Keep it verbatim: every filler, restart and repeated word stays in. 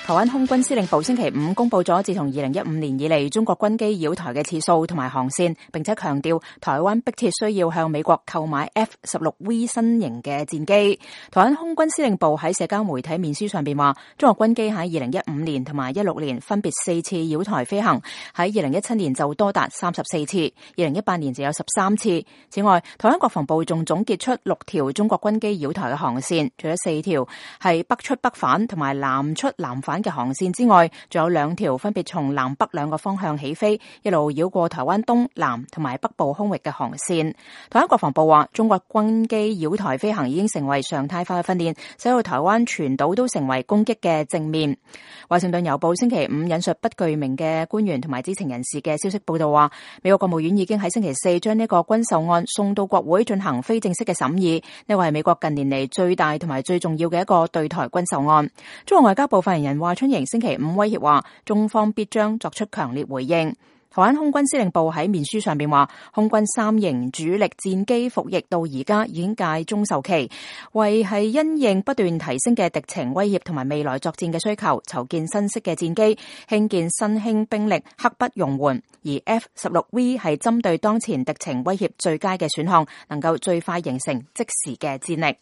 台灣空軍司令部星期五公布咗自從二零一五年以嚟中國軍機擾台嘅次數同埋航線，並且強調台灣迫切需要向美國購買 F 十六 V 新型嘅戰機。台灣空軍司令部喺社交媒體面書上邊話，中國軍機喺二零一五年同埋一六年分別四次擾台飛行，喺二零一七年就多達三十四次，二零一八年就有十三次。此外，台灣國防部仲總結出六條中國軍機擾台嘅航線，除咗四條係北出北返同埋南出南返嘅航線之外，仲有兩條分別從南北兩個方向起飛，一路繞過台灣東南同埋北部空域嘅航線。台灣國防部話，中國軍機擾台飛行已經成為常態化嘅訓練，使到台灣全島都成為攻擊嘅正面。華盛頓郵報星期五引述不具名嘅官員同埋知情人士嘅消息報道話，美國國務院已經喺星期四將呢個軍售案送到國會進行非正式嘅審議。呢個係美國近年嚟最大同埋最重要嘅一個對台軍售案。中國外交部發言人華春瑩星期五威脅話，中方必將作出強烈回應。台灣空軍司令部喺面書上邊話，空軍三型主力戰機服役到而家已經屆終壽期，為係因應不斷提升嘅敵情威脅同埋未來作戰嘅需求，籌建新式嘅戰機，興建新興兵力，刻不容緩。而 F 十六 V 係針對當前敵情威脅最佳嘅選項，能夠最快形成即時嘅戰力。